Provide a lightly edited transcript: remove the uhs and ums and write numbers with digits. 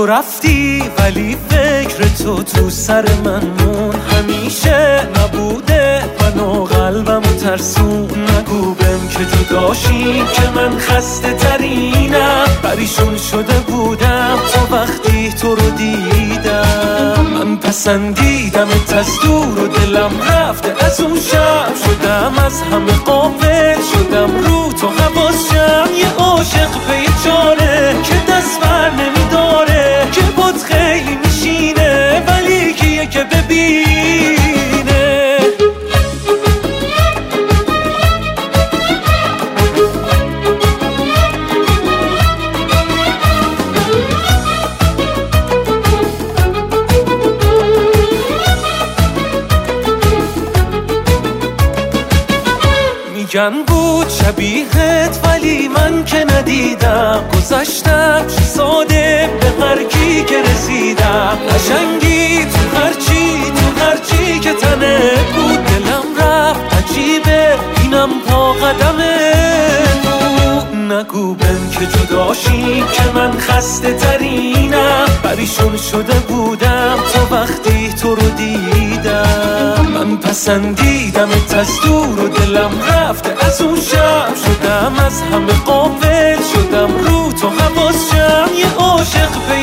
رفتی ولی فکر تو سر من مون، همیشه نبوده من و قلبم و ترسون. نگو بهم که جداشیم که من خسته ترینم، پریشون شده بودم تا وقتی تو رو دیدم. من پسندیدمت از دور و دلم رفته از اون شب، شدم از همه غافل، شدم رو تو حواسم. یه عاشق بیچاره که دست بر نمیداره، که باد خیلی میشینه ولی کیه که ببینه. میگن بود شبیهت ولی من که ندیدم، گذشتم چه ساده به هر کی که رسیدم. قشنگی تو هرچی که تنه بود، دلم رفت عجیبه اینم پا قدمه بود. نگو بهم که جداشیم که من خسته ترینم، پریشون شده بودم تا وقتی تو رو دیدم. من پسندیدمت از دور و دلم رفته از اون شب، شدم از همه غافل، شدم رو تو حواسم. یه عاشق